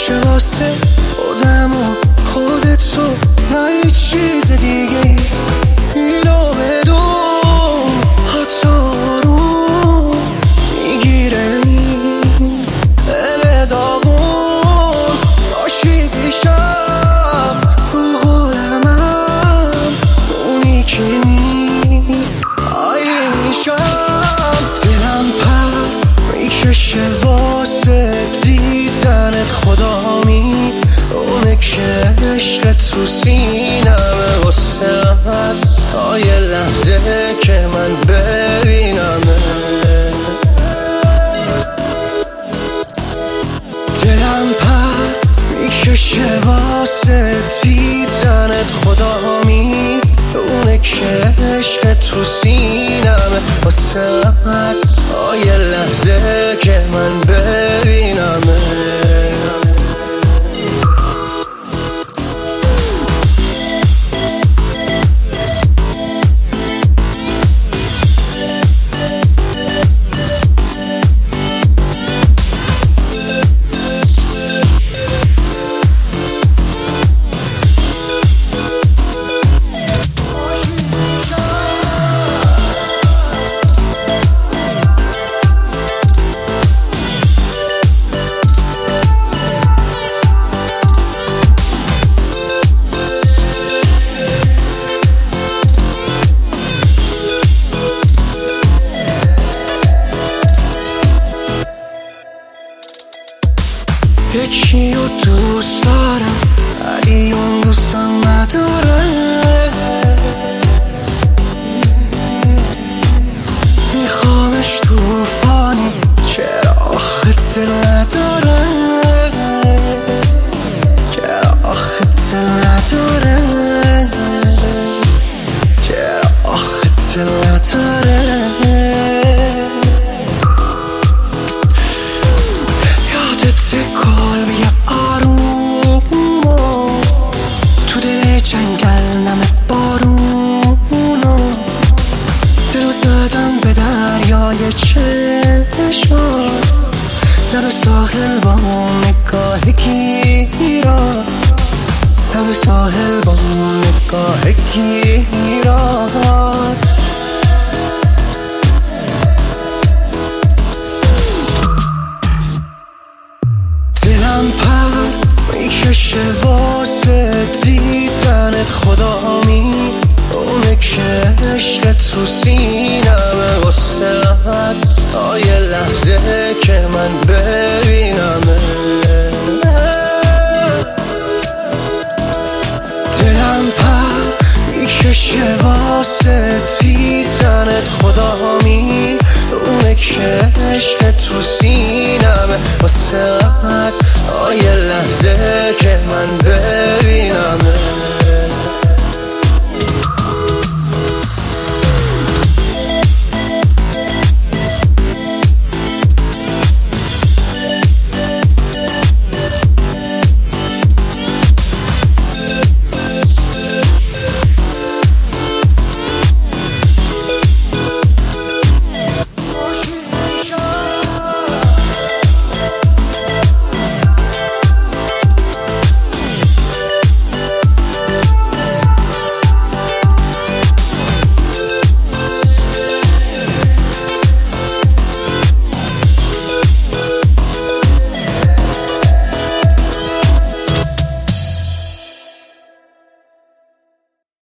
میکشه واسه خودم و خودتو، نه هیچ چیز دیگه. اینو بدون حتی رو میگیره دل داغون باشی پیشم، رو قولمم اونی که میشم. دلم پر میکشه واسه دیدنت خدامی، اونه که عشق تو سینمه واسه یه لحظه که من ببینمه. دلم پر میکشه واسه دیدنت خدامی، اونه که عشق تو سینمه واسه یه لحظه که من ببینمه. یکی رو دوست دارم ولی اون دوستم نداره، میخوامش توفانی چرا آخه دل نداره، چرا آخه دل نداره، چرا آخه دل نداره. لب ساحل با نگاه گیرا، لب ساحل با نگاه گیرا. دلم پر میکشه واسه دیدنت خدامی، اونه که عشق تو سینمه واسه یه لحظه که من ببینمه. دلم پر میکشه واسه دیدنت خدامی، اونه که عشق تو سینمه واسه یه لحظه که من ببینمه.